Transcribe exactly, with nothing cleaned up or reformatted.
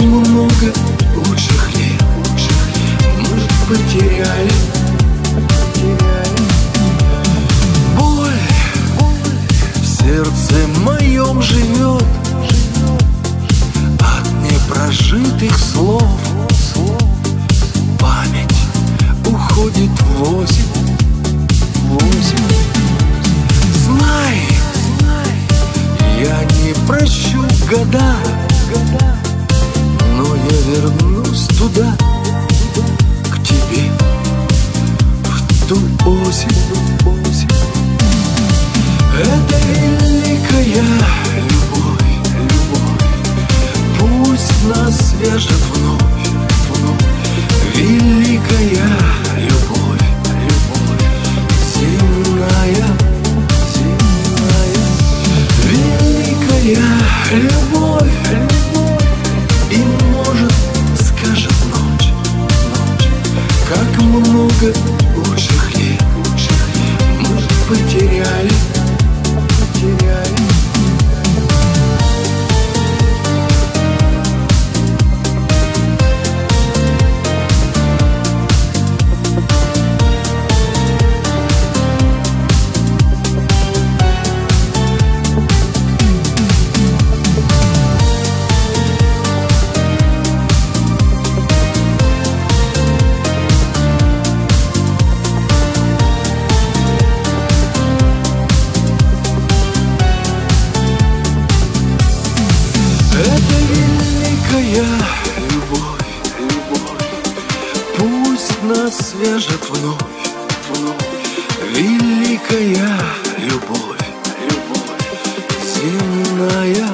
много лучших лет мы потеряли. Боль в сердце моем живет от непрожитых слов. Память уходит в осень. Знай, я не прощу года, но я вернусь туда, к тебе, в ту осень. Это великая любовь, пусть нас свяжет вновь, великая любовь, земная, великая любовь. И может скажет ночь, как много лучших лет мы потеряли. Любовь, любовь, пусть нас свяжет вновь, великая любовь, любовь, земная.